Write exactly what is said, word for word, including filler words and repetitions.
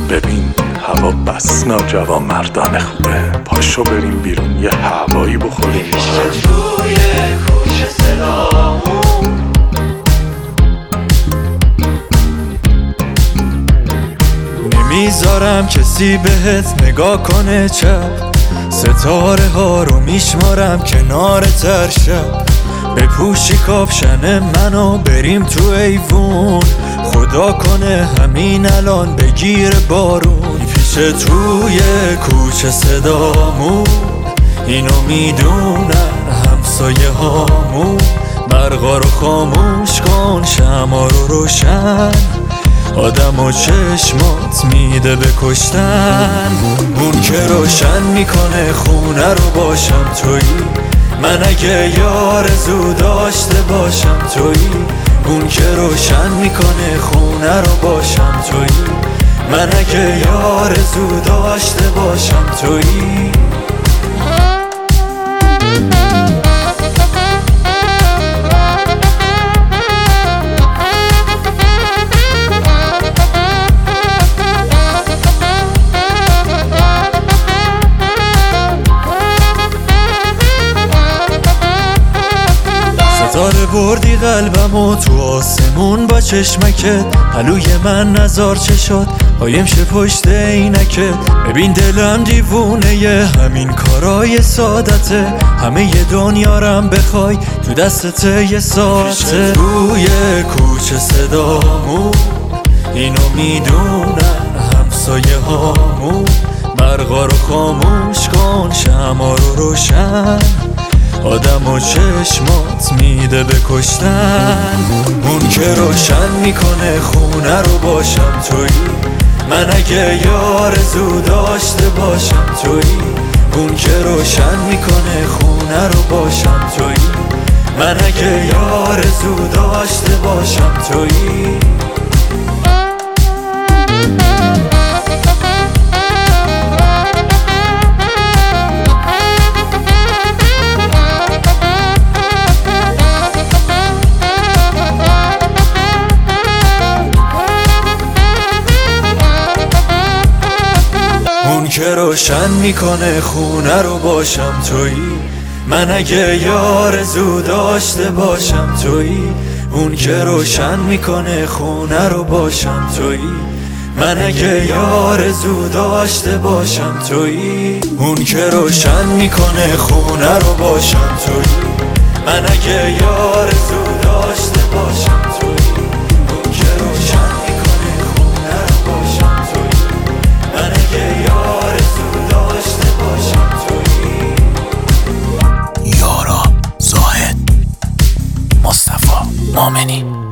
ببین هوا بس ناجوان مردانه خوبه، پاشو بریم بیرون یه هوایی بخوریم. میشه توی کوچه صدامون، نمیذارم کسی بهت نگاه کنه چپ، ستاره ها رو میشمارم کنار تر شب. بپوشی کاپشن منو بریم تو ایوون، خدا کنه همین الان بگیر بارون. پیش توی کوچه صدامون، اینو میدونن همسایه هامون. برقا رو خاموش کن، شمع رو روشن، آدم و چشمات میده به کشتن. اون که روشن میکنه خونه رو باشم تویی، من اگه یار زو داشته باشم تویی. اون که روشن میکنه خونه رو باشم تویی، من اگه یار زو داشته باشم تویی. ستاره بردی قلبمو تو آسمون با چشمکت، پلوی من نزار چه شد قایم شه پشت عینکت. ببین دلم دیوونه ی همین کارای سادته، همه ی دنیارم بخوای تو دستت یه ساعته. روی کوچه صدامون، اینو میدونن همسایه هامون. برقا رو خاموش کن، شمع رو روشن، آدم و چشمات میده به کشتن. اون که روشن میکنه خونه رو باشم تویی، من اگه یار زو داشته باشم تویی. اون که روشن میکنه خونه رو باشم تویی، من اگه یار زو داشته باشم تویی. اون که روشن میکنه خونه رو باشم تویی، من اگه یار زو داشته باشم تویی. اون که روشن میکنه خونه رو باشم تویی، من اگه یار زو داشته باشم تویی. اون که روشن میکنه خونه رو باشم تویی، من اگه یار زو داشته باشم تویی. اون که روشن میکنه خونه رو باشم تویی، من اگه یار زو داشته باشم تویی. یارا، زاهد، مصطفی، مؤمنی.